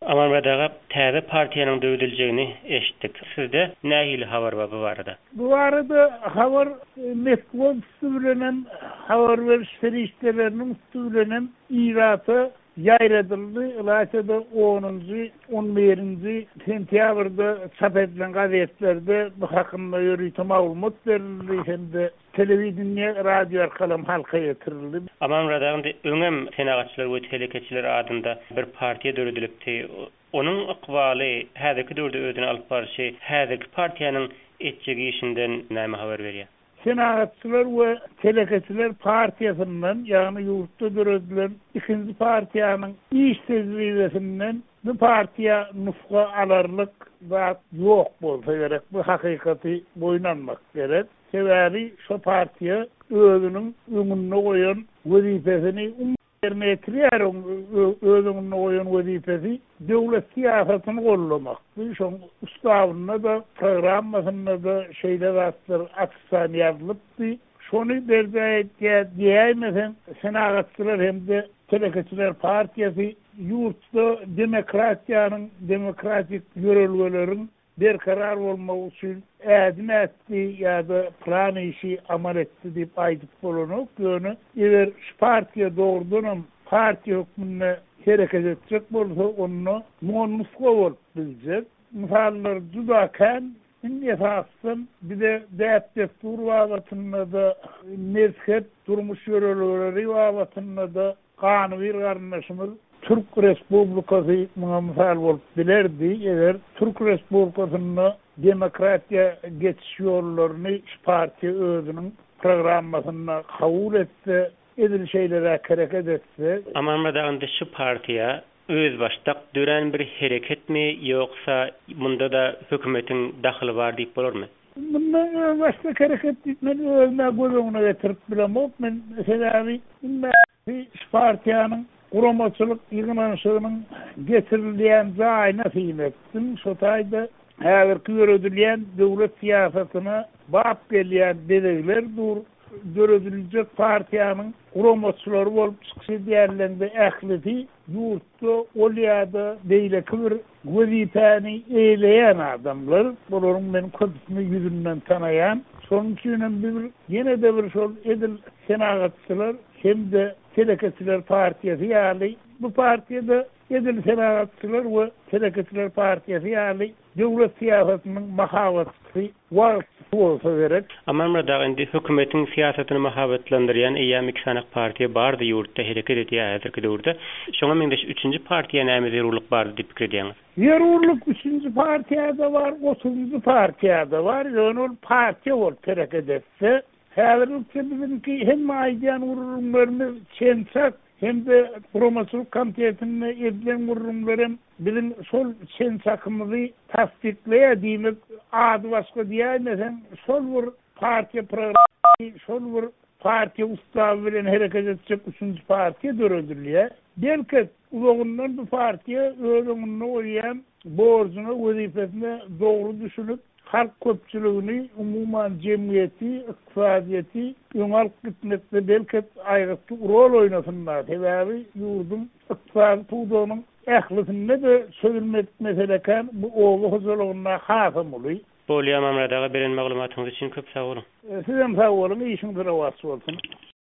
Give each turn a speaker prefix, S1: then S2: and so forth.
S1: Aman badaga täze partiýanyň döwüdiljegini eşitdik. Sizde nähili habar bar bu barada?
S2: Bu arada haber Moskwa üstünden haber veriş serişlerinin üstünden İrat'a yayradıldı. Ilaçada 11. sentyabrda çap edilen gazetelerde bu hakkında yürüyüşe malumat verildi. Hem de televizyon, radyo arkalam halka getirildi.
S1: Aman badaga öňem senagatçylar we telekeçiler adında bir partiýa döwüdilikdi. Onun ykbaly häzirki döwürde özüne alyp barşy, häzirki partiýanyň etjegi işinden näme haber berýär?
S2: Senagatçylar we telekeçiler partiýasyndan, ýagny ýurtda döwüdilen ikinji partiýanyň iş tezgirisinden bu partiýa nufga alarlyk zat ýok bolsa gerek. Bu hakykaty boýnanmak gerek. Sebäbi şu partiýa özüniň öňüne goýan wezifesini yerine getirýär. Özüniň goýan wezifesi döwlet siýasatyny gollamak. Şoň ustawyna da programmasyna da şeýle zatlar aksan ýazylypdy. Şonu berdiýär diýmesen senagatçylar hemde telekeçiler partiýasy ýurtda demokratiýanyň demokratik ýörelgelerin berkarar bolmagy üçin ädim etdi ýa-da plan işi amal etdi diýip aýdyp bolanok. Ýöne eger şu partiýa dogrudan partiýa hökmüne hereket etjek bolsa onu monusga bolup biljek. Misallar judakan esasdan bir de destur wagtynda da mezhep durmuş ýörelgeleri wagtynda da ganywy garnaşymyz Türk Respublikasy misal bolup bilerdi. Eger Türk Respublikasyna demokratiýa geçiş ýollaryny şu partiýa özüniň programmasyna kabul etse, edil şeýlere hareket etse.
S1: Aman badaga şu partiýa öz başdak dören bir hereketmi ýoksa munda da hökümetiň daxly bar diýip bolarmy?
S2: Bundan başka hareket etmeli özüne gözüne getirip bilemok. Men sebäbi şu partiýanyň Guramaçylyk ýygnanyşynyň getirilýän jaýyna syýnetdim. Şo taýda häzirki ýöredilen döwlet siýasatyna bap gelýän bedegler dörediljek partiýanyň guramaçylary bolup çykşy diýerlerinde ählidi ýurtda olýada beýleki bir wezifäni eýleýän adamlar. Bularyň men köpüsini ýüzünden tanaýan. Şonuň üçin ýene de bir şol edil senagatçylar hem de telekeçiler partiýasy ýaly bu partiýada edil senagatçylar we telekeçiler partiýasy ýaly döwlet siýasatynyň mahawaty bolsa gerek.
S1: Aman badaga indi hökümetiň siýasatyny mahabatlandyrýan eýäm iki sanak partiýa bardy ýurtda hereket edýär häzirki döwürde. Şoňa mende 3-nji partiýa näme zerurlyk bardy diýip pikir edýäňiz?
S2: Zerurlyk 3-nji partiýada bar, 30-njy partiýada bar. Ýöne ol partiýa bolup hareket etse, häzirki bizimki hem aýdan urumlaryny çençak hem de Guramaçylyk komitetine edilen urumlarym bizim sol çençakymyzy tasdikleýär diýmek ady başga diýmesen sol bir partiýa programy, sol bir partiýa ustawy bilen hereket etjek 3-nji partiýa döredilýär. Belki ulagyndan bu partiýa özüne goýan borcuny, wezifesini dogry düşünüp halk köpçüligini, umuman cemiyeti, iktisadiyeti öňal gitmekde belki aýratly rol oýnasynlar. Sebäbi ýurdum iktisady tuğdanyň ählisinde de sözülmek meseleken bu oğlu huzurluğuna hasam oluyor.
S1: Bolýar Mamradaga beren maglumatyňyz üçin köp sag bolun.
S2: Sizem sag bolun, işiniz rast bolsun.